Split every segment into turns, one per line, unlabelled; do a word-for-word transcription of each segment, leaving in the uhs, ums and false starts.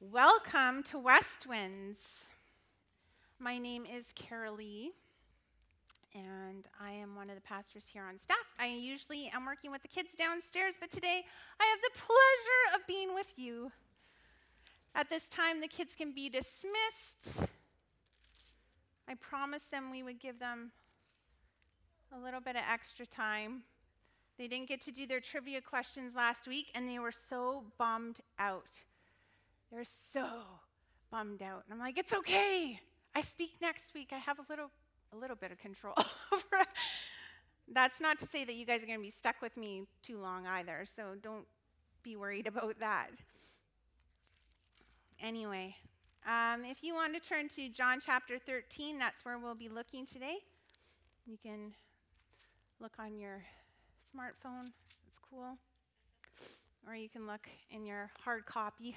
Welcome to West Winds. My name is Carol Lee, and I am one of the pastors here on staff. I usually am working with the kids downstairs, but today I have the pleasure of being with you. At this time, the kids can be dismissed. I promised them we would give them a little bit of extra time. They didn't get to do their trivia questions last week, and they were so bummed out. They're so bummed out. And I'm like, it's okay. I speak next week. I have a little a little bit of control over it. That's not to say that you guys are going to be stuck with me too long either, so don't be worried about that. Anyway, um, if you want to turn to John chapter thirteen, that's where we'll be looking today. You can look on your smartphone. It's cool. Or you can look in your hard copy.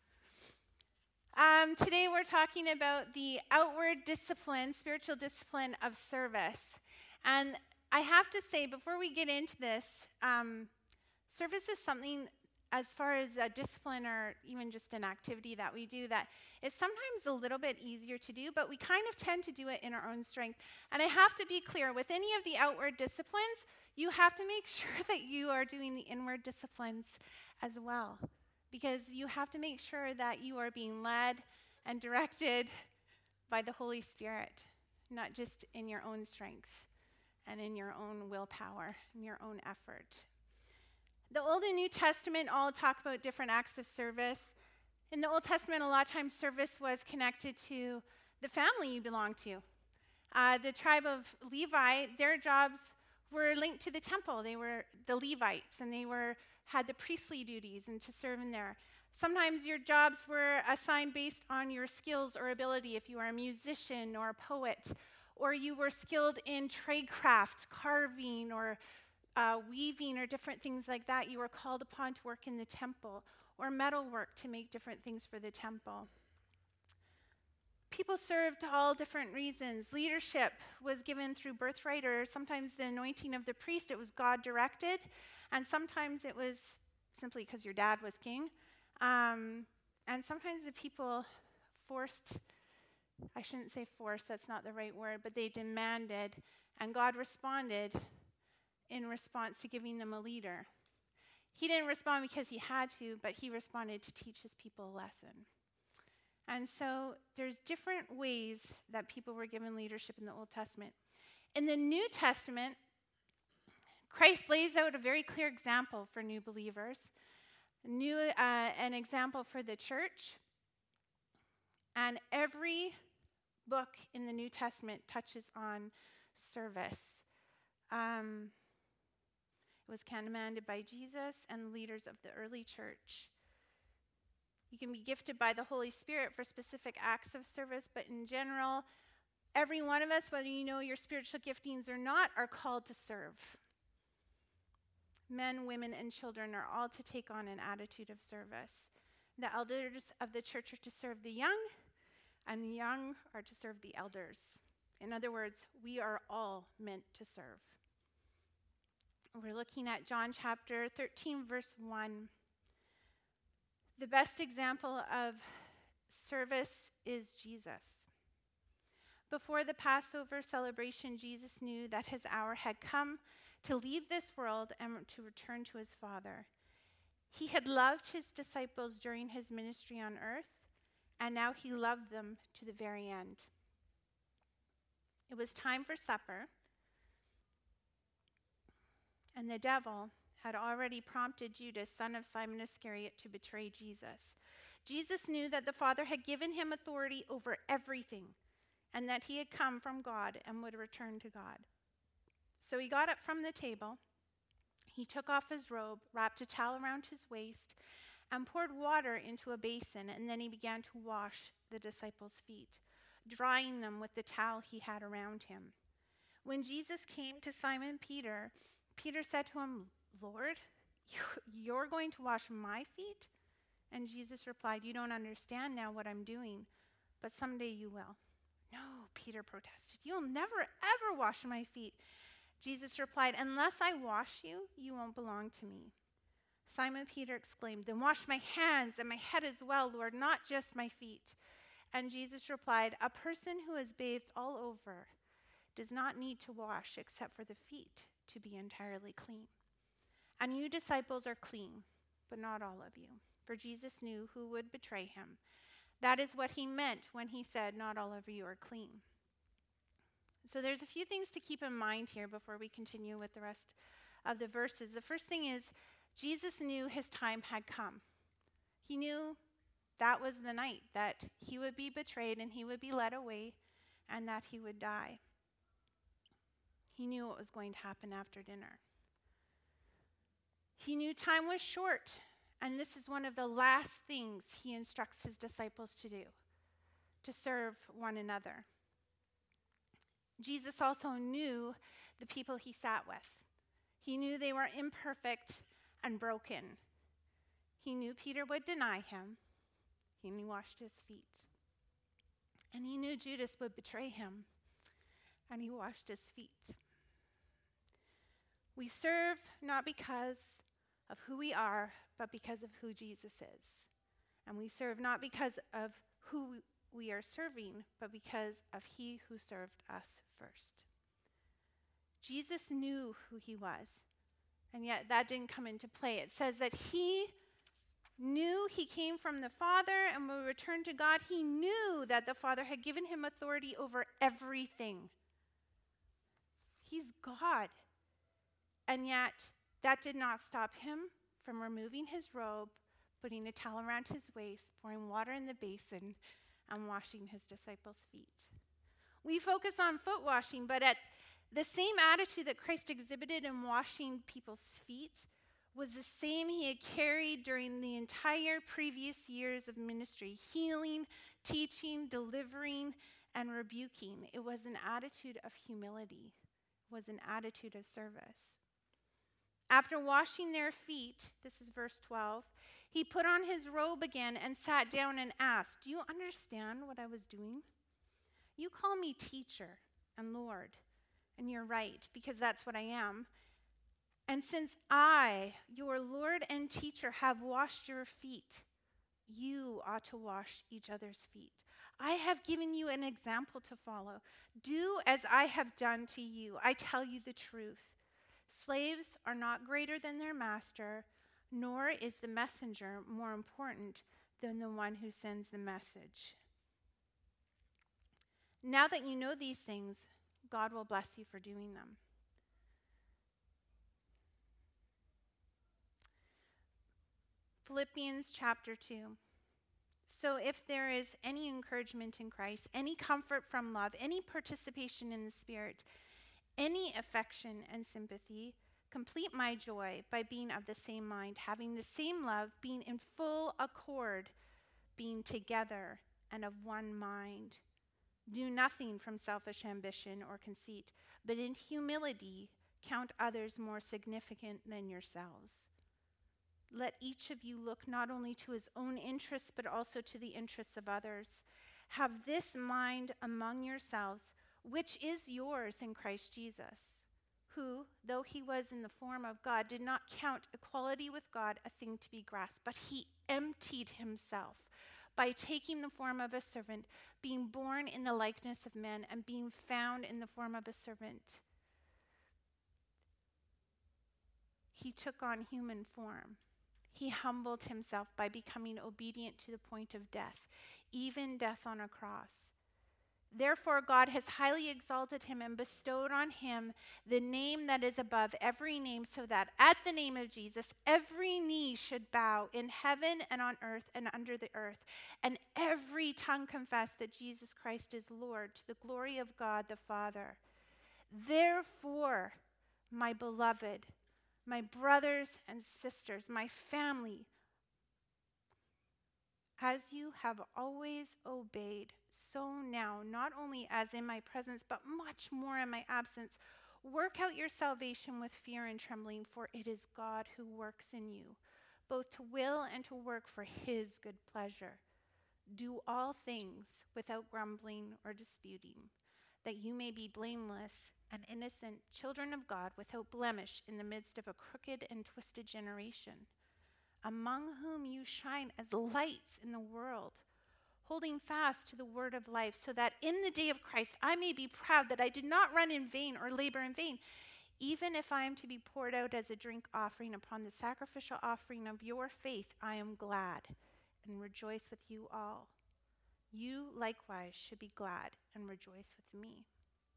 Um, today we're talking about the outward discipline, spiritual discipline of service. And I have to say, before we get into this, um, service is something, as far as a discipline or even just an activity that we do, that is sometimes a little bit easier to do, but we kind of tend to do it in our own strength. And I have to be clear, with any of the outward disciplines, you have to make sure that you are doing the inward disciplines as well. Because you have to make sure that you are being led and directed by the Holy Spirit, not just in your own strength and in your own willpower, in your own effort. The Old and New Testament all talk about different acts of service. In the Old Testament, a lot of times service was connected to the family you belonged to. Uh, the tribe of Levi, their jobs were linked to the temple. They were the Levites, and they were had the priestly duties and to serve in there. Sometimes your jobs were assigned based on your skills or ability, if you were a musician or a poet, or you were skilled in trade craft, carving or uh, weaving or different things like that. You were called upon to work in the temple, or metalwork to make different things for the temple. People served all different reasons. Leadership was given through birthright, or sometimes the anointing of the priest. It was God-directed, and sometimes it was simply because your dad was king. Um, and sometimes the people forced, I shouldn't say forced, that's not the right word, but they demanded, and God responded in response to giving them a leader. He didn't respond because he had to, but he responded to teach his people a lesson. And so there's different ways that people were given leadership in the Old Testament. In the New Testament, Christ lays out a very clear example for new believers, new, uh, an example for the church. And every book in the New Testament touches on service. Um, it was commanded by Jesus and the leaders of the early church. You can be gifted by the Holy Spirit for specific acts of service, but in general, every one of us, whether you know your spiritual giftings or not, are called to serve. Men, women, and children are all to take on an attitude of service. The elders of the church are to serve the young, and the young are to serve the elders. In other words, we are all meant to serve. We're looking at John chapter thirteen, verse one. The best example of service is Jesus. Before the Passover celebration, Jesus knew that his hour had come to leave this world and to return to his Father. He had loved his disciples during his ministry on earth, and now he loved them to the very end. It was time for supper, and the devil had already prompted Judas, son of Simon Iscariot, to betray Jesus. Jesus knew that the Father had given him authority over everything, and that he had come from God and would return to God. So he got up from the table, he took off his robe, wrapped a towel around his waist, and poured water into a basin, and then he began to wash the disciples' feet, drying them with the towel he had around him. When Jesus came to Simon Peter, Peter said to him, "Lord, you're going to wash my feet?" And Jesus replied, "You don't understand now what I'm doing, but someday you will." "No," Peter protested. "You'll never, ever wash my feet." Jesus replied, "Unless I wash you, you won't belong to me." Simon Peter exclaimed, "Then wash my hands and my head as well, Lord, not just my feet." And Jesus replied, "A person who is bathed all over does not need to wash except for the feet to be entirely clean. And you disciples are clean, but not all of you." For Jesus knew who would betray him. That is what he meant when he said, "Not all of you are clean." So there's a few things to keep in mind here before we continue with the rest of the verses. The first thing is, Jesus knew his time had come. He knew that was the night that he would be betrayed and he would be led away and that he would die. He knew what was going to happen after dinner. He knew time was short, and this is one of the last things he instructs his disciples to do, to serve one another. Jesus also knew the people he sat with. He knew they were imperfect and broken. He knew Peter would deny him. He knew he washed his feet. And he knew Judas would betray him, and he washed his feet. We serve not because of who we are, but because of who Jesus is. And we serve not because of who we are serving, but because of he who served us first. Jesus knew who he was, and yet that didn't come into play. It says that he knew he came from the Father and will return to God. He knew that the Father had given him authority over everything. He's God. And yet, that did not stop him from removing his robe, putting a towel around his waist, pouring water in the basin, and washing his disciples' feet. We focus on foot washing, but at the same attitude that Christ exhibited in washing people's feet was the same he had carried during the entire previous years of ministry, healing, teaching, delivering, and rebuking. It was an attitude of humility. It was an attitude of service. After washing their feet, this is verse twelve, he put on his robe again and sat down and asked, "Do you understand what I was doing? You call me teacher and Lord, and you're right, because that's what I am. And since I, your Lord and teacher, have washed your feet, you ought to wash each other's feet. I have given you an example to follow. Do as I have done to you. I tell you the truth. Slaves are not greater than their master, nor is the messenger more important than the one who sends the message. Now that you know these things, God will bless you for doing them." Philippians chapter two. "So if there is any encouragement in Christ, any comfort from love, any participation in the Spirit, any affection and sympathy, complete my joy by being of the same mind, having the same love, being in full accord, being together and of one mind. Do nothing from selfish ambition or conceit, but in humility count others more significant than yourselves. Let each of you look not only to his own interests, but also to the interests of others. Have this mind among yourselves, which is yours in Christ Jesus, who, though he was in the form of God, did not count equality with God a thing to be grasped, but he emptied himself by taking the form of a servant, being born in the likeness of men, and being found in the form of a servant. He took on human form. He humbled himself by becoming obedient to the point of death, even death on a cross. Therefore, God has highly exalted him and bestowed on him the name that is above every name, so that at the name of Jesus, every knee should bow in heaven and on earth and under the earth, and every tongue confess that Jesus Christ is Lord, to the glory of God the Father. Therefore, my beloved, my brothers and sisters, my family, as you have always obeyed, so now, not only as in my presence, but much more in my absence, work out your salvation with fear and trembling, for it is God who works in you, both to will and to work for his good pleasure. Do all things without grumbling or disputing, that you may be blameless and innocent children of God, without blemish in the midst of a crooked and twisted generation, among whom you shine as lights in the world, holding fast to the word of life, so that in the day of Christ I may be proud that I did not run in vain or labor in vain. Even if I am to be poured out as a drink offering upon the sacrificial offering of your faith, I am glad and rejoice with you all. You likewise should be glad and rejoice with me.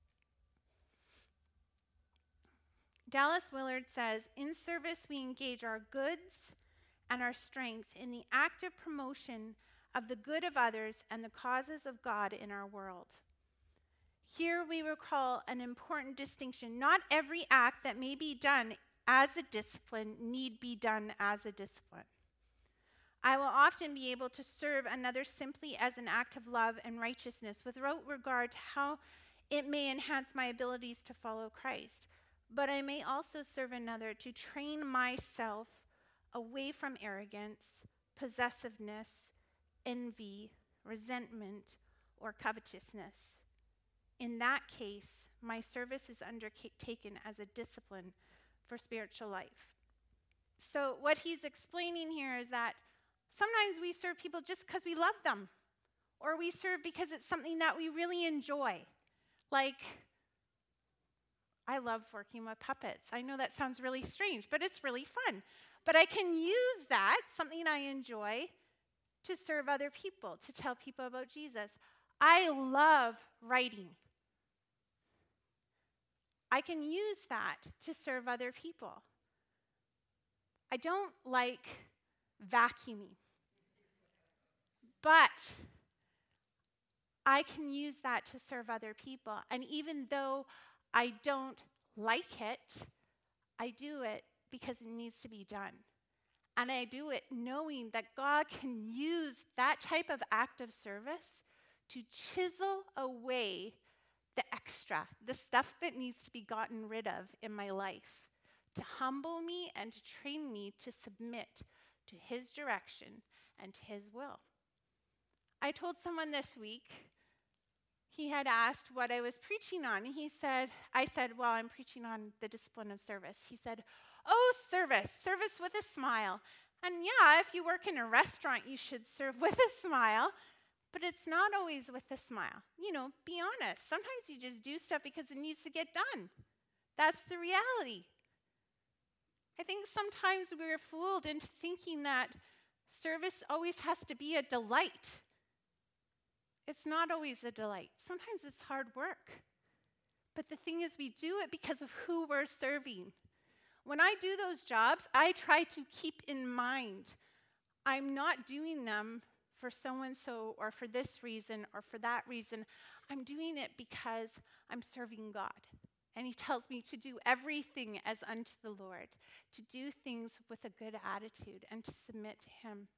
Dallas Willard says, in service we engage our goods and our strength in the active promotion of the good of others and the causes of God in our world. Here we recall an important distinction. Not every act that may be done as a discipline need be done as a discipline. I will often be able to serve another simply as an act of love and righteousness without regard to how it may enhance my abilities to follow Christ. But I may also serve another to train myself away from arrogance, possessiveness, envy, resentment, or covetousness. In that case, my service is undertaken as a discipline for spiritual life. So what he's explaining here is that sometimes we serve people just because we love them, or we serve because it's something that we really enjoy. Like, I love working with puppets. I know that sounds really strange, but it's really fun. But I can use that, something I enjoy, to serve other people, to tell people about Jesus. I love writing. I can use that to serve other people. I don't like vacuuming, but I can use that to serve other people. And even though I don't like it, I do it because it needs to be done. And I do it knowing that God can use that type of act of service to chisel away the extra, the stuff that needs to be gotten rid of in my life, to humble me and to train me to submit to his direction and to his will. I told someone this week, he had asked what I was preaching on. He said, I said, well, I'm preaching on the discipline of service. He said, oh, service, service with a smile. And yeah, if you work in a restaurant, you should serve with a smile. But it's not always with a smile. You know, be honest. Sometimes you just do stuff because it needs to get done. That's the reality. I think sometimes we're fooled into thinking that service always has to be a delight. It's not always a delight. Sometimes it's hard work. But the thing is, we do it because of who we're serving. When I do those jobs, I try to keep in mind, I'm not doing them for so-and-so or for this reason or for that reason. I'm doing it because I'm serving God. And he tells me to do everything as unto the Lord, to do things with a good attitude and to submit to him.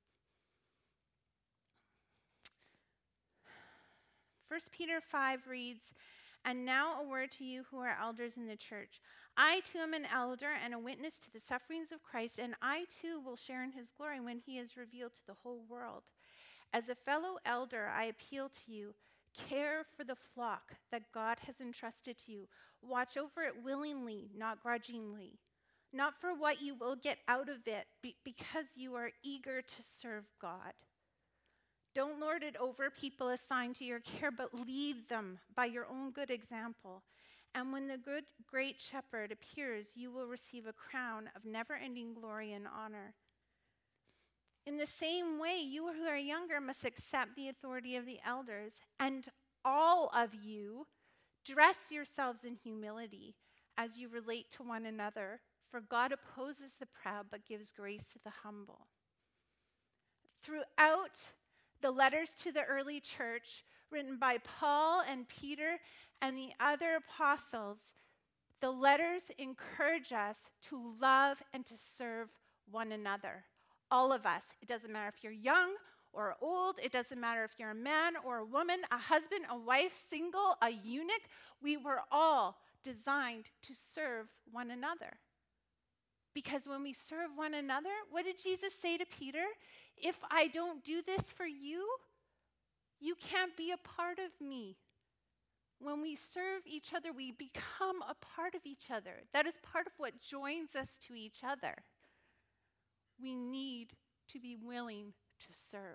First Peter five reads, and now a word to you who are elders in the church. I too am an elder and a witness to the sufferings of Christ, and I too will share in his glory when he is revealed to the whole world. As a fellow elder, I appeal to you, care for the flock that God has entrusted to you. Watch over it willingly, not grudgingly, not for what you will get out of it, be- because you are eager to serve God. Don't lord it over people assigned to your care, but lead them by your own good example. And when the good great shepherd appears, you will receive a crown of never-ending glory and honor. In the same way, you who are younger must accept the authority of the elders, and all of you dress yourselves in humility as you relate to one another, for God opposes the proud but gives grace to the humble. Throughout the letters to the early church, written by Paul and Peter and the other apostles, the letters encourage us to love and to serve one another. All of us. It doesn't matter if you're young or old. It doesn't matter if you're a man or a woman, a husband, a wife, single, a eunuch. We were all designed to serve one another. Because when we serve one another, what did Jesus say to Peter? If I don't do this for you, you can't be a part of me. When we serve each other, we become a part of each other. That is part of what joins us to each other. We need to be willing to serve.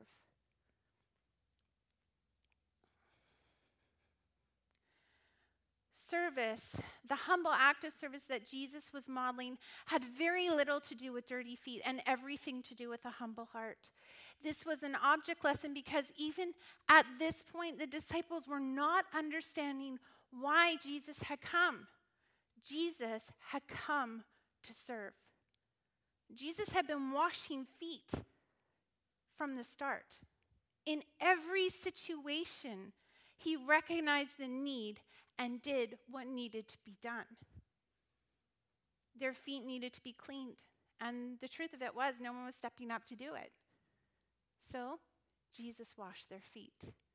Service, the humble act of service that Jesus was modeling, had very little to do with dirty feet and everything to do with a humble heart. This was an object lesson because even at this point, the disciples were not understanding why Jesus had come. Jesus had come to serve. Jesus had been washing feet from the start. In every situation, he recognized the need and did what needed to be done. Their feet needed to be cleaned. And the truth of it was, no one was stepping up to do it. So, Jesus washed their feet.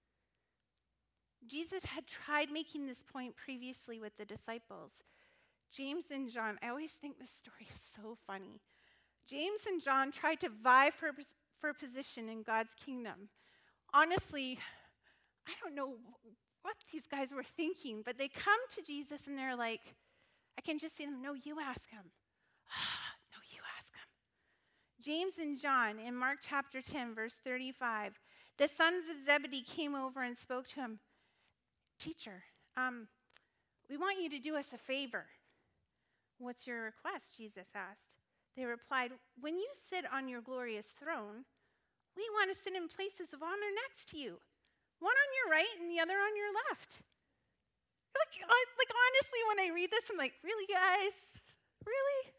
Jesus had tried making this point previously with the disciples. James and John, I always think this story is so funny. James and John tried to vie for, for position in God's kingdom. Honestly, I don't know what these guys were thinking, but they come to Jesus and they're like, I can just see them, no, you ask him. No, you ask him. James and John, in Mark chapter ten, verse thirty-five, the sons of Zebedee came over and spoke to him. Teacher, um, we want you to do us a favor. What's your request? Jesus asked. They replied, when you sit on your glorious throne, we want to sit in places of honor next to you. One on your right and the other on your left. Like, like honestly, when I read this, I'm like, really, guys? Really?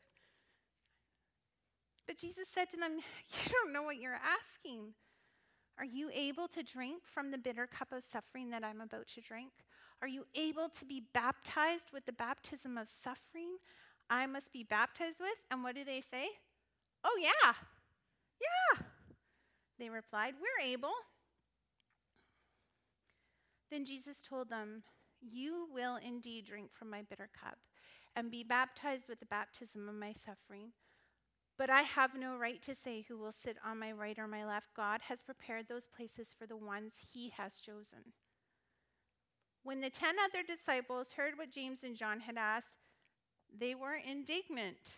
But Jesus said to them, you don't know what you're asking. Are you able to drink from the bitter cup of suffering that I'm about to drink? Are you able to be baptized with the baptism of suffering I must be baptized with? And what do they say? Oh, yeah. Yeah. They replied, we're able. Then Jesus told them, you will indeed drink from my bitter cup and be baptized with the baptism of my suffering. But I have no right to say who will sit on my right or my left. God has prepared those places for the ones he has chosen. When the ten other disciples heard what James and John had asked, they were indignant.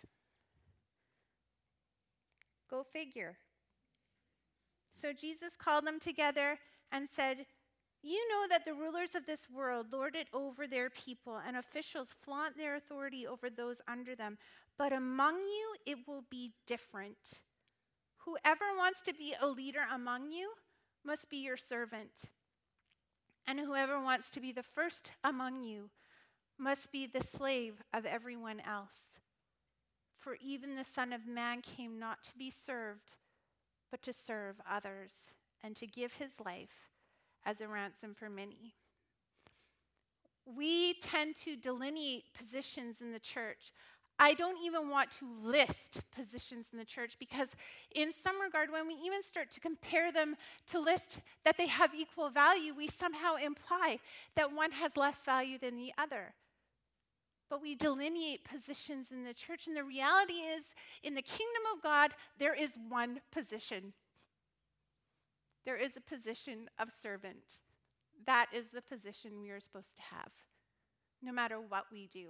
Go figure. So Jesus called them together and said, you know that the rulers of this world lord it over their people, and officials flaunt their authority over those under them. But among you, it will be different. Whoever wants to be a leader among you must be your servant. And whoever wants to be the first among you must be the slave of everyone else. For even the Son of Man came not to be served, but to serve others, and to give his life as a ransom for many. We tend to delineate positions in the church. I don't even want to list positions in the church because in some regard, when we even start to compare them to list that they have equal value, we somehow imply that one has less value than the other. But we delineate positions in the church, and the reality is, in the kingdom of God, there is one position. There is a position of servant. That is the position we are supposed to have, no matter what we do.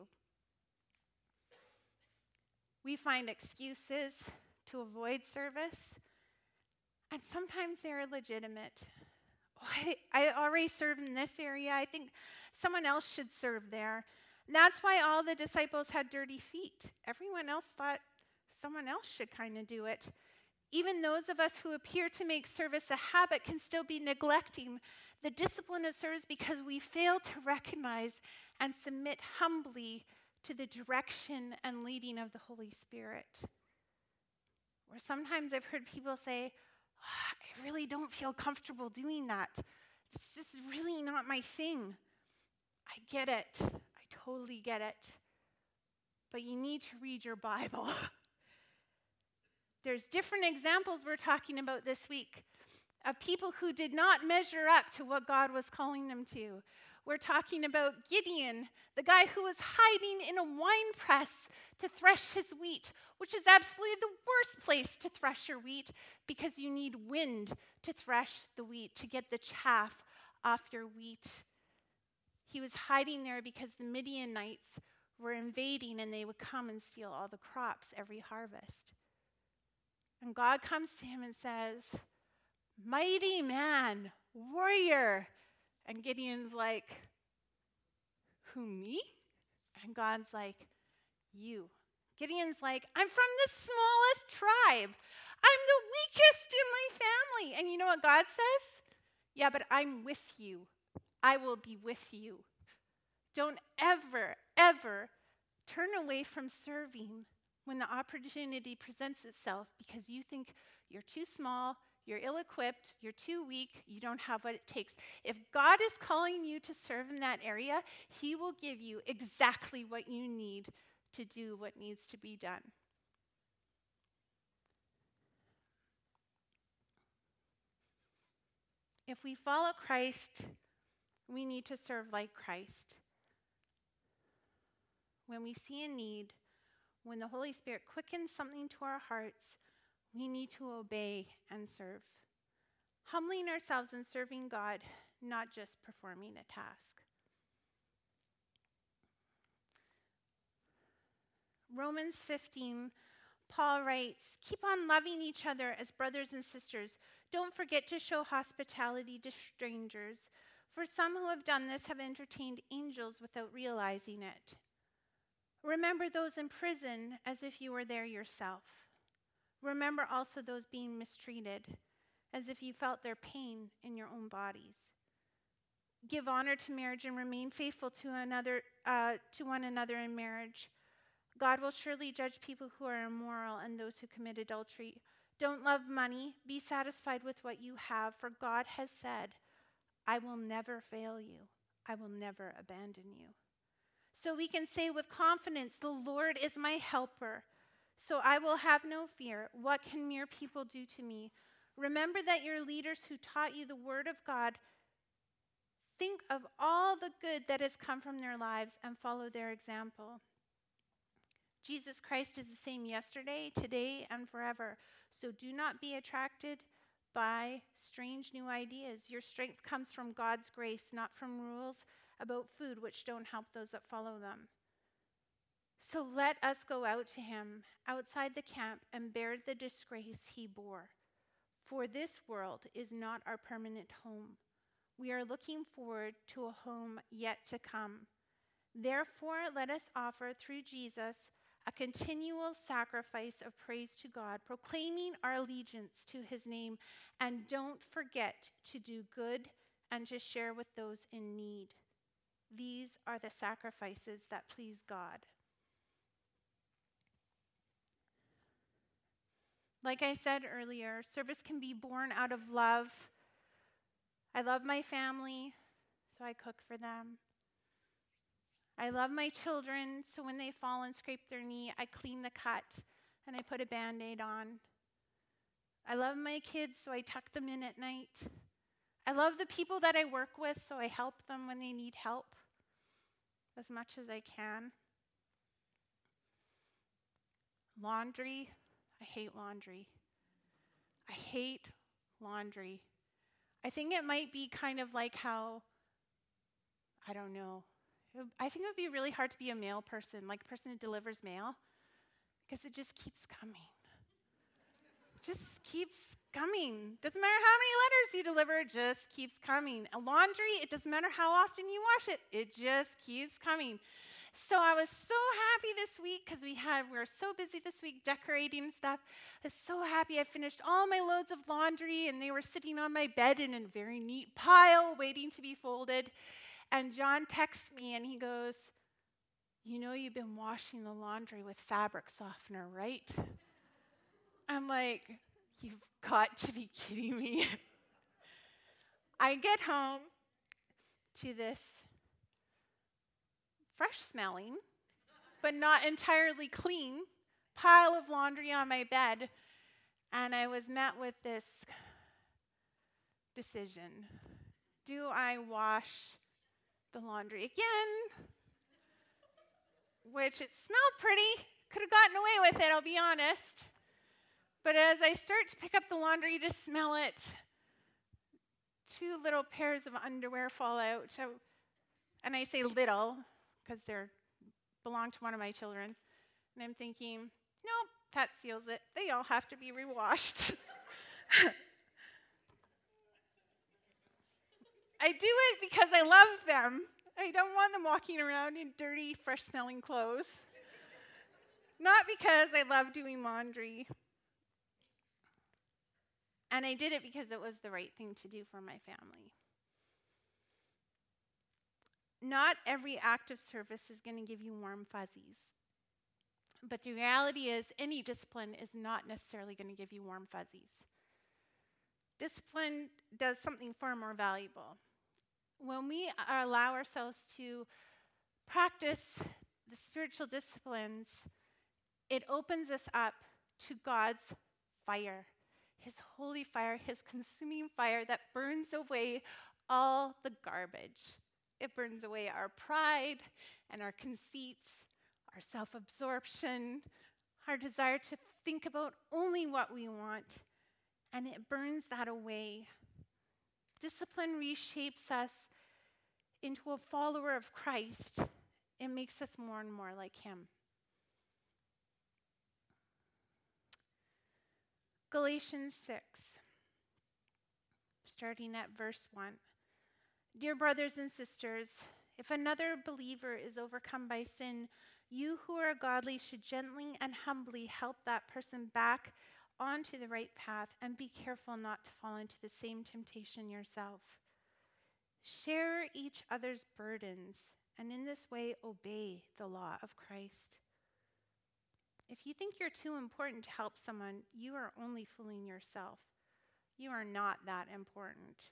We find excuses to avoid service, and sometimes they're legitimate. Oh, I, I already serve in this area. I think someone else should serve there. And that's why all the disciples had dirty feet. Everyone else thought someone else should kind of do it. Even those of us who appear to make service a habit can still be neglecting the discipline of service because we fail to recognize and submit humbly to the direction and leading of the Holy Spirit. Or sometimes I've heard people say, oh, I really don't feel comfortable doing that. It's just really not my thing. I get it. I totally get it. But you need to read your Bible. There's different examples we're talking about this week of people who did not measure up to what God was calling them to. We're talking about Gideon, the guy who was hiding in a wine press to thresh his wheat, which is absolutely the worst place to thresh your wheat because you need wind to thresh the wheat, to get the chaff off your wheat. He was hiding there because the Midianites were invading and they would come and steal all the crops every harvest. And God comes to him and says, mighty man, warrior. And Gideon's like, who, me? And God's like, you. Gideon's like, I'm from the smallest tribe. I'm the weakest in my family. And you know what God says? Yeah, but I'm with you. I will be with you. Don't ever, ever turn away from serving when the opportunity presents itself because you think you're too small, you're ill-equipped, you're too weak, you don't have what it takes. If God is calling you to serve in that area, he will give you exactly what you need to do what needs to be done. If we follow Christ, we need to serve like Christ. When we see a need, when the Holy Spirit quickens something to our hearts, we need to obey and serve. Humbling ourselves and serving God, not just performing a task. Romans fifteen, Paul writes, keep on loving each other as brothers and sisters. Don't forget to show hospitality to strangers, for some who have done this have entertained angels without realizing it. Remember those in prison as if you were there yourself. Remember also those being mistreated, as if you felt their pain in your own bodies. Give honor to marriage and remain faithful to another, uh, to one another in marriage. God will surely judge people who are immoral and those who commit adultery. Don't love money. Be satisfied with what you have, for God has said, I will never fail you. I will never abandon you. So we can say with confidence, the Lord is my helper, so I will have no fear. What can mere people do to me? Remember that your leaders who taught you the word of God, think of all the good that has come from their lives and follow their example. Jesus Christ is the same yesterday, today, and forever. So do not be attracted by strange new ideas. Your strength comes from God's grace, not from rules about food which don't help those that follow them. So let us go out to him outside the camp and bear the disgrace he bore. For this world is not our permanent home. We are looking forward to a home yet to come. Therefore, let us offer through Jesus a continual sacrifice of praise to God, proclaiming our allegiance to his name, and don't forget to do good and to share with those in need. These are the sacrifices that please God. Like I said earlier, service can be born out of love. I love my family, so I cook for them. I love my children, so when they fall and scrape their knee, I clean the cut and I put a Band-Aid on. I love my kids, so I tuck them in at night. I love the people that I work with, so I help them when they need help as much as I can. Laundry, I hate laundry. I hate laundry. I think it might be kind of like how, I don't know, I think it would be really hard to be a mail person, like a person who delivers mail, because it just keeps coming. It just keeps coming. Doesn't matter how many letters you deliver, it just keeps coming. A laundry, it doesn't matter how often you wash it, it just keeps coming. So I was so happy this week because we had we were so busy this week decorating and stuff. I was so happy I finished all my loads of laundry and they were sitting on my bed in a very neat pile waiting to be folded. And John texts me and he goes, you know you've been washing the laundry with fabric softener, right? I'm like, you've got to be kidding me. I get home to this fresh smelling, but not entirely clean, pile of laundry on my bed, and I was met with this decision. Do I wash the laundry again? Which it smelled pretty, could have gotten away with it, I'll be honest. But as I start to pick up the laundry to smell it, two little pairs of underwear fall out. So, and I say little, because they belong to one of my children. And I'm thinking, nope, that seals it. They all have to be rewashed. I do it because I love them. I don't want them walking around in dirty, fresh-smelling clothes. Not because I love doing laundry. And I did it because it was the right thing to do for my family. Not every act of service is going to give you warm fuzzies. But the reality is, any discipline is not necessarily going to give you warm fuzzies. Discipline does something far more valuable. When we allow ourselves to practice the spiritual disciplines, it opens us up to God's fire, his holy fire, his consuming fire that burns away all the garbage. It burns away our pride and our conceit, our self-absorption, our desire to think about only what we want, and it burns that away. Discipline reshapes us into a follower of Christ. It makes us more and more like him. Galatians six, starting at verse one. Dear brothers and sisters, if another believer is overcome by sin, you who are godly should gently and humbly help that person back onto the right path, and be careful not to fall into the same temptation yourself. Share each other's burdens, and in this way obey the law of Christ. If you think you're too important to help someone, you are only fooling yourself. You are not that important.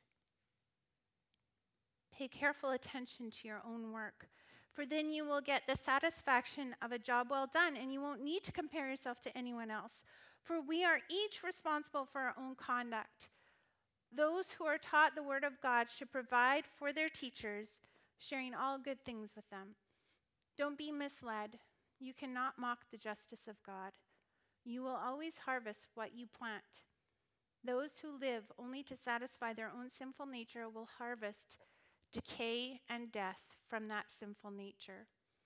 Pay careful attention to your own work, for then you will get the satisfaction of a job well done, and you won't need to compare yourself to anyone else. For we are each responsible for our own conduct. Those who are taught the word of God should provide for their teachers, sharing all good things with them. Don't be misled. You cannot mock the justice of God. You will always harvest what you plant. Those who live only to satisfy their own sinful nature will harvest decay and death from that sinful nature.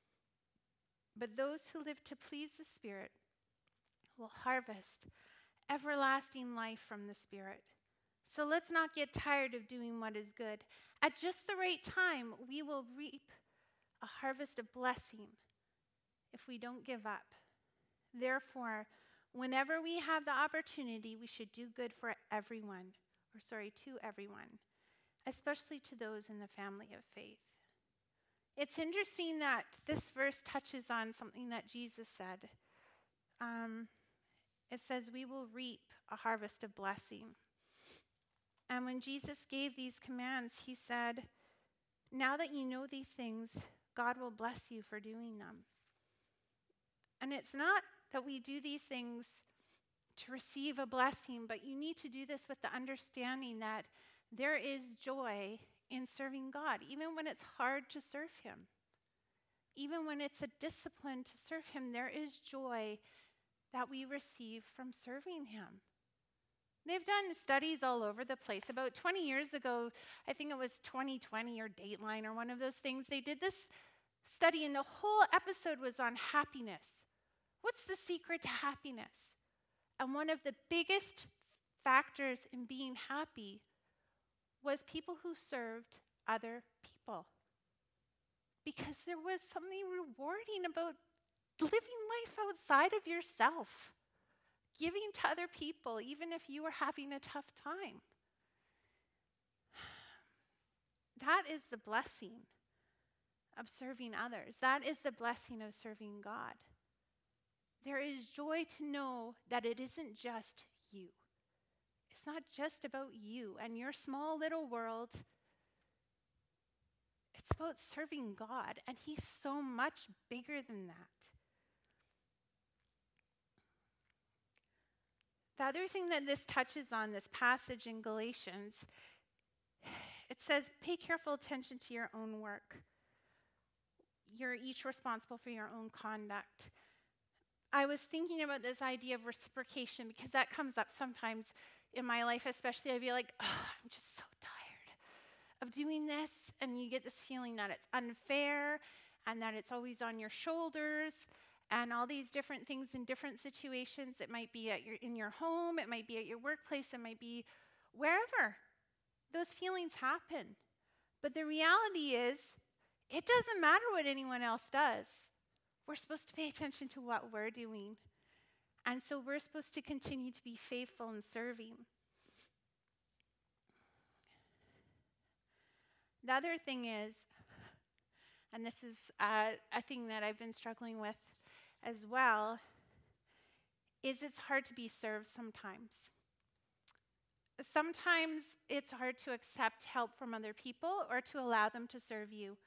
But those who live to please the Spirit will harvest everlasting life from the Spirit. So let's not get tired of doing what is good. At just the right time, we will reap a harvest of blessing if we don't give up. Therefore, whenever we have the opportunity, we should do good for everyone, or sorry, to everyone, especially to those in the family of faith. It's interesting that this verse touches on something that Jesus said. Um, it says, we will reap a harvest of blessing. And when Jesus gave these commands, he said, now that you know these things, God will bless you for doing them. And it's not that we do these things to receive a blessing, but you need to do this with the understanding that there is joy in serving God, even when it's hard to serve him. Even when it's a discipline to serve him, there is joy that we receive from serving him. They've done studies all over the place. About twenty years ago, I think it was twenty twenty or Dateline or one of those things, they did this study and the whole episode was on happiness. What's the secret to happiness? And one of the biggest factors in being happy was people who served other people. Because there was something rewarding about living life outside of yourself. Giving to other people, even if you were having a tough time. That is the blessing of serving others. That is the blessing of serving God. There is joy to know that it isn't just you. It's not just about you and your small little world. It's about serving God, and he's so much bigger than that. The other thing that this touches on, this passage in Galatians, it says, pay careful attention to your own work. You're each responsible for your own conduct. I was thinking about this idea of reciprocation because that comes up sometimes in my life, especially. I'd be like, oh, I'm just so tired of doing this. And you get this feeling that it's unfair and that it's always on your shoulders. and all these different things in different situations. It might be at your, in your home, it might be at your workplace, it might be wherever. Those feelings happen. But the reality is, it doesn't matter what anyone else does. We're supposed to pay attention to what we're doing. And so we're supposed to continue to be faithful in serving. The other thing is, and this is uh, a thing that I've been struggling with as well, is it's hard to be served sometimes. Sometimes it's hard to accept help from other people or to allow them to serve you.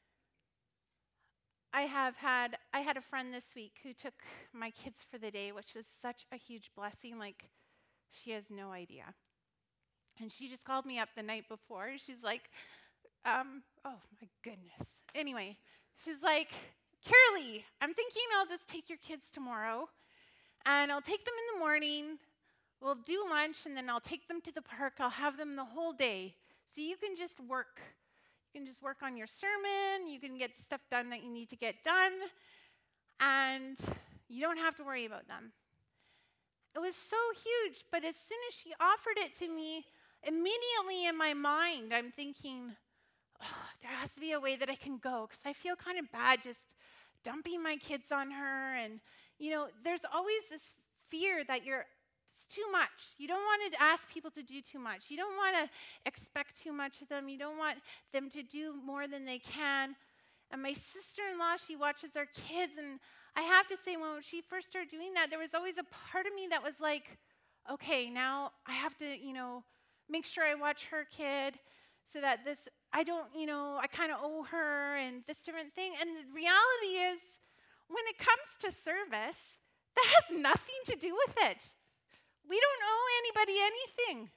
I have had, I had a friend this week who took my kids for the day, which was such a huge blessing. Like, she has no idea. And she just called me up the night before. She's like, um, oh my goodness. Anyway, she's like, Carolee, I'm thinking I'll just take your kids tomorrow, and I'll take them in the morning. We'll do lunch, and then I'll take them to the park. I'll have them the whole day. So you can just work. You can just work on your sermon. You can get stuff done that you need to get done. And you don't have to worry about them. It was so huge. But as soon as she offered it to me, immediately in my mind, I'm thinking, oh, there has to be a way that I can go. Because I feel kind of bad just dumping my kids on her. And, you know, there's always this fear that you're It's too much. You don't want to ask people to do too much. You don't want to expect too much of them. You don't want them to do more than they can. And my sister-in-law, she watches our kids, and I have to say, when she first started doing that, there was always a part of me that was like, okay, now I have to, you know, make sure I watch her kid so that this, I don't, you know, I kind of owe her and this different thing. And the reality is, when it comes to service, that has nothing to do with it. We don't owe anybody anything.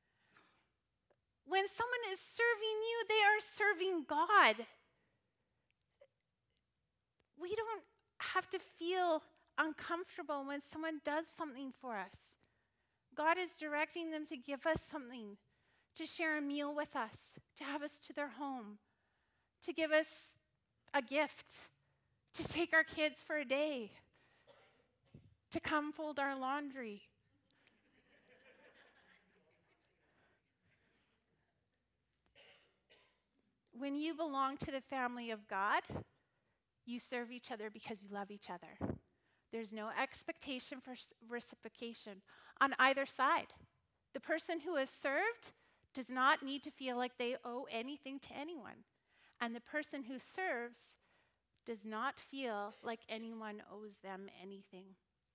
When someone is serving you, they are serving God. We don't have to feel uncomfortable when someone does something for us. God is directing them to give us something, to share a meal with us, to have us to their home, to give us a gift, to take our kids for a day, to come fold our laundry. When you belong to the family of God, you serve each other because you love each other. There's no expectation for reciprocation on either side. The person who is served does not need to feel like they owe anything to anyone. And the person who serves does not feel like anyone owes them anything.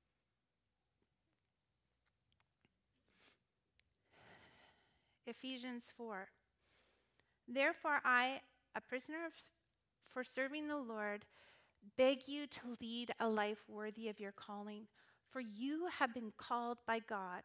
Ephesians four. Therefore, I, a prisoner of, for serving the Lord, beg you to lead a life worthy of your calling, for you have been called by God.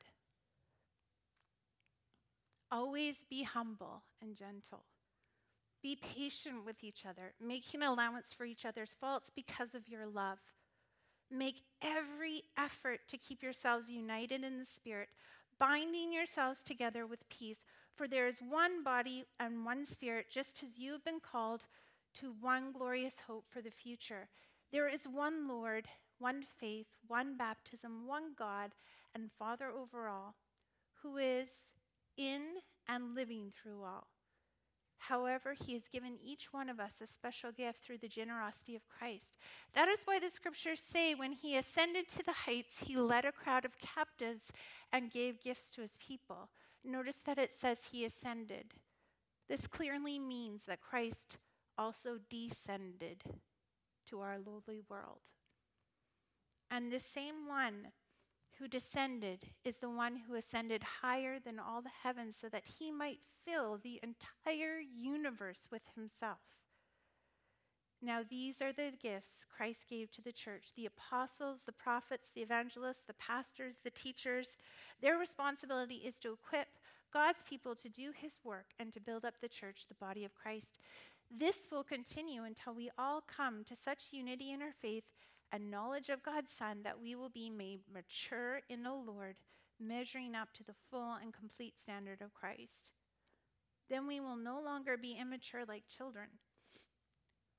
Always be humble and gentle. Be patient with each other, making allowance for each other's faults because of your love. Make every effort to keep yourselves united in the Spirit, binding yourselves together with peace. For there is one body and one Spirit, just as you have been called to one glorious hope for the future. There is one Lord, one faith, one baptism, one God, and Father over all, who is in and living through all. However, he has given each one of us a special gift through the generosity of Christ. That is why the scriptures say when he ascended to the heights, he led a crowd of captives and gave gifts to his people. Notice that it says he ascended. This clearly means that Christ also descended to our lowly world. And the same one who descended is the one who ascended higher than all the heavens so that he might fill the entire universe with himself. Now these are the gifts Christ gave to the church: the apostles, the prophets, the evangelists, the pastors, the teachers. Their responsibility is to equip God's people to do his work and to build up the church, the body of Christ. This will continue until we all come to such unity in our faith and knowledge of God's Son that we will be made mature in the Lord, measuring up to the full and complete standard of Christ. Then we will no longer be immature like children.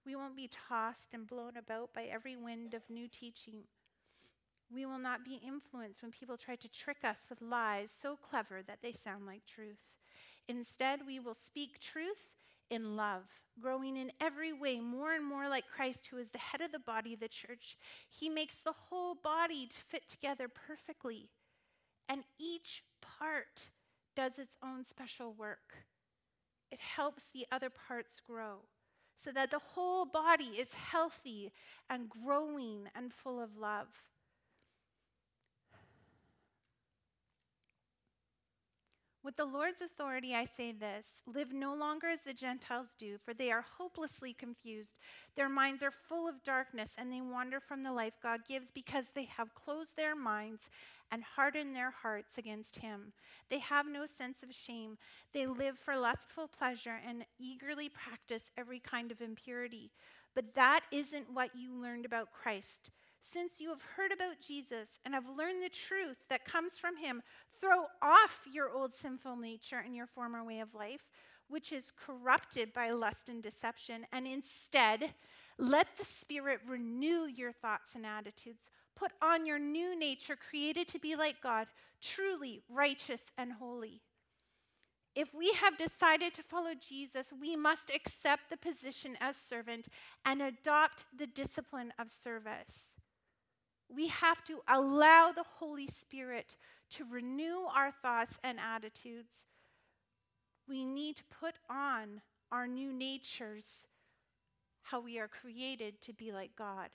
We won't be tossed and blown about by every wind of new teaching. We will not be influenced when people try to trick us with lies so clever that they sound like truth. Instead, we will speak truth in love, growing in every way more and more like Christ, who is the head of the body, the church. He makes the whole body fit together perfectly, and each part does its own special work. It helps the other parts grow so that the whole body is healthy and growing and full of love. With the Lord's authority, I say this: live no longer as the Gentiles do, for they are hopelessly confused. Their minds are full of darkness, and they wander from the life God gives because they have closed their minds and hardened their hearts against him. They have no sense of shame. They live for lustful pleasure and eagerly practice every kind of impurity. But that isn't what you learned about Christ. Since you have heard about Jesus and have learned the truth that comes from him, throw off your old sinful nature and your former way of life, which is corrupted by lust and deception, and instead let the Spirit renew your thoughts and attitudes. Put on your new nature, created to be like God, truly righteous and holy. If we have decided to follow Jesus, we must accept the position as servant and adopt the discipline of service. We have to allow the Holy Spirit to renew our thoughts and attitudes. We need to put on our new natures, how we are created to be like God.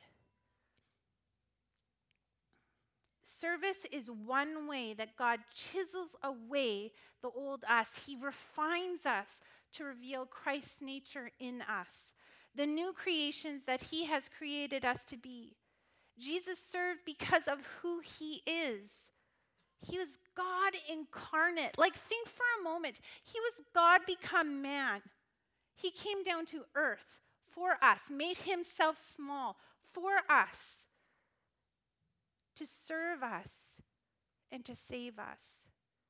Service is one way that God chisels away the old us. He refines us to reveal Christ's nature in us, the new creations that he has created us to be. Jesus served because of who he is. He was God incarnate. Like, think for a moment. He was God become man. He came down to earth for us, made himself small for us, to serve us and to save us.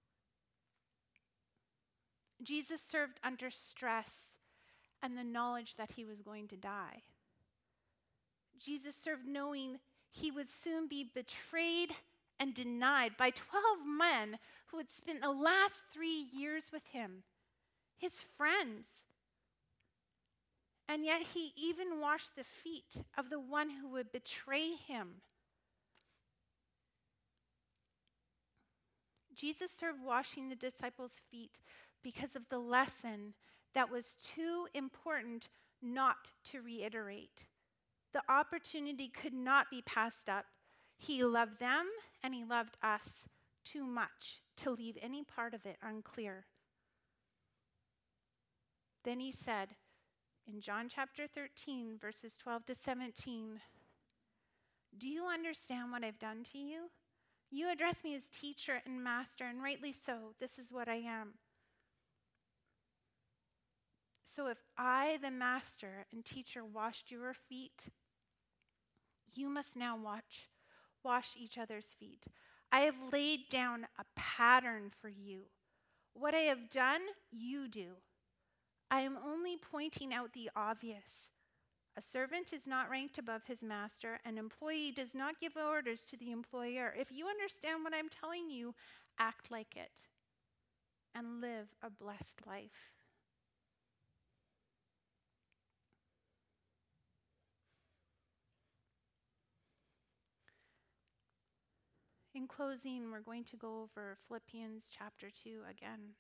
Jesus served under stress and the knowledge that he was going to die. Jesus served knowing he would soon be betrayed and denied by twelve men who had spent the last three years with him, his friends. And yet he even washed the feet of the one who would betray him. Jesus served washing the disciples' feet because of the lesson that was too important not to reiterate. The opportunity could not be passed up. He loved them and he loved us too much to leave any part of it unclear. Then he said in John chapter thirteen, verses twelve to seventeen, "Do you understand what I've done to you? You address me as teacher and master, and rightly so. This is what I am. So if I, the master and teacher, washed your feet, you must now watch, wash each other's feet. I have laid down a pattern for you. What I have done, you do. I am only pointing out the obvious. A servant is not ranked above his master. An employee does not give orders to the employer. If you understand what I'm telling you, act like it and live a blessed life." In closing, we're going to go over Philippians chapter two again.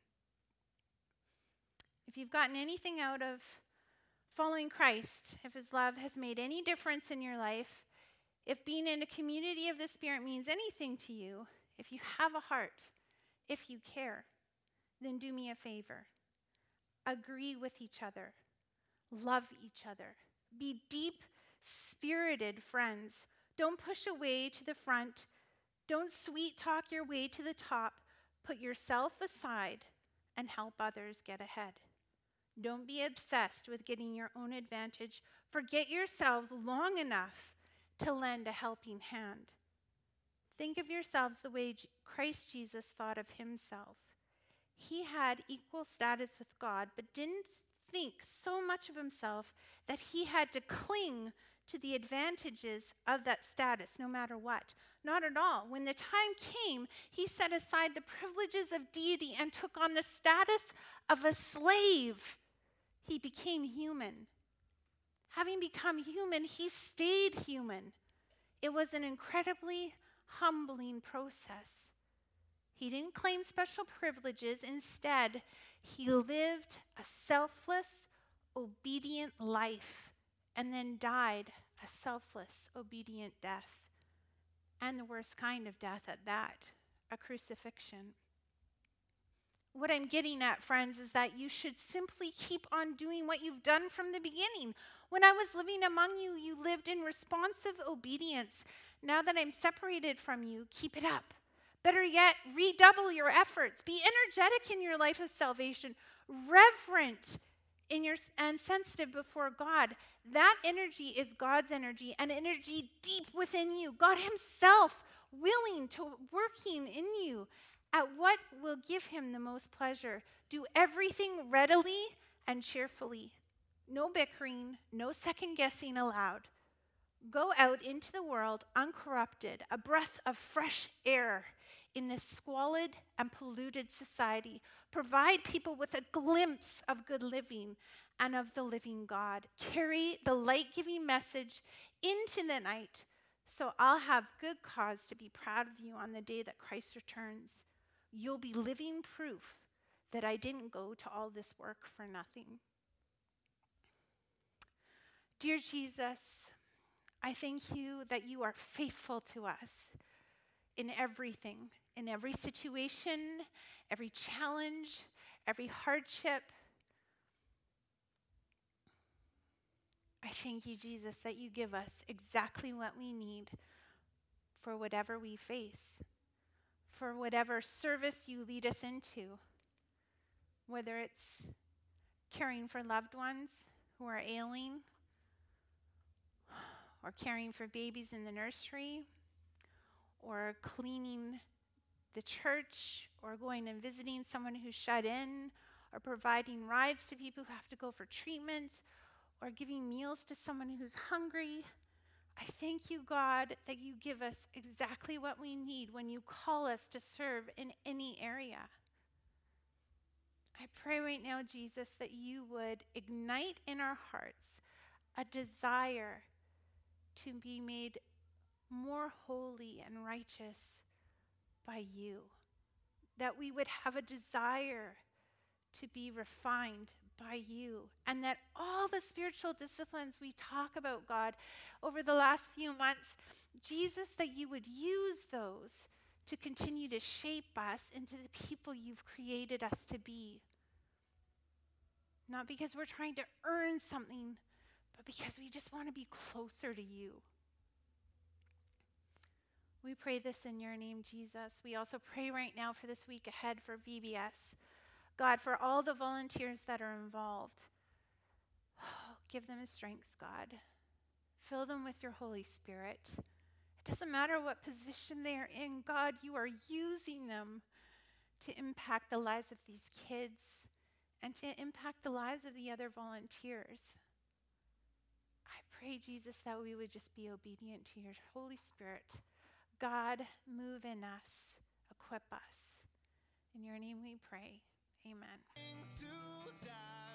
If you've gotten anything out of following Christ, if his love has made any difference in your life, if being in a community of the Spirit means anything to you, if you have a heart, if you care, then do me a favor. Agree with each other. Love each other. Be deep-spirited friends. Don't push away to the front. Don't sweet talk your way to the top. Put yourself aside and help others get ahead. Don't be obsessed with getting your own advantage. Forget yourselves long enough to lend a helping hand. Think of yourselves the way Christ Jesus thought of himself. He had equal status with God, but didn't think so much of himself that he had to cling to the advantages of that status no matter what. Not at all. When the time came, he set aside the privileges of deity and took on the status of a slave. He became human. Having become human, he stayed human. It was an incredibly humbling process. He didn't claim special privileges. Instead, he lived a selfless, obedient life and then died a selfless, obedient death. And the worst kind of death at that, a crucifixion. What I'm getting at, friends, is that you should simply keep on doing what you've done from the beginning. When I was living among you, you lived in responsive obedience. Now that I'm separated from you, keep it up. Better yet, redouble your efforts. Be energetic in your life of salvation, reverent in your and sensitive before God. That energy is God's energy, an energy deep within you. God himself willing to working in you at what will give him the most pleasure. Do everything readily and cheerfully. No bickering, no second guessing allowed. Go out into the world uncorrupted, a breath of fresh air in this squalid and polluted society. Provide people with a glimpse of good living and of the living God. Carry the light-giving message into the night, so I'll have good cause to be proud of you on the day that Christ returns. You'll be living proof that I didn't go to all this work for nothing. Dear Jesus, I thank you that you are faithful to us in everything, in every situation, every challenge, every hardship. I thank you, Jesus, that you give us exactly what we need for whatever we face, for whatever service you lead us into, whether it's caring for loved ones who are ailing, or caring for babies in the nursery, or cleaning the church, or going and visiting someone who's shut in, or providing rides to people who have to go for treatment, or giving meals to someone who's hungry. I thank you, God, that you give us exactly what we need when you call us to serve in any area. I pray right now, Jesus, that you would ignite in our hearts a desire to be made more holy and righteous by you. That we would have a desire to be refined by you. And that all the spiritual disciplines we talk about, God, over the last few months, Jesus, that you would use those to continue to shape us into the people you've created us to be. Not because we're trying to earn something, but because we just want to be closer to you. We pray this in your name, Jesus. We also pray right now for this week ahead for V B S. God, for all the volunteers that are involved, oh, give them strength, God. Fill them with your Holy Spirit. It doesn't matter what position they are in, God, you are using them to impact the lives of these kids and to impact the lives of the other volunteers. I pray, Jesus, that we would just be obedient to your Holy Spirit. God, move in us, equip us. In your name we pray. Amen.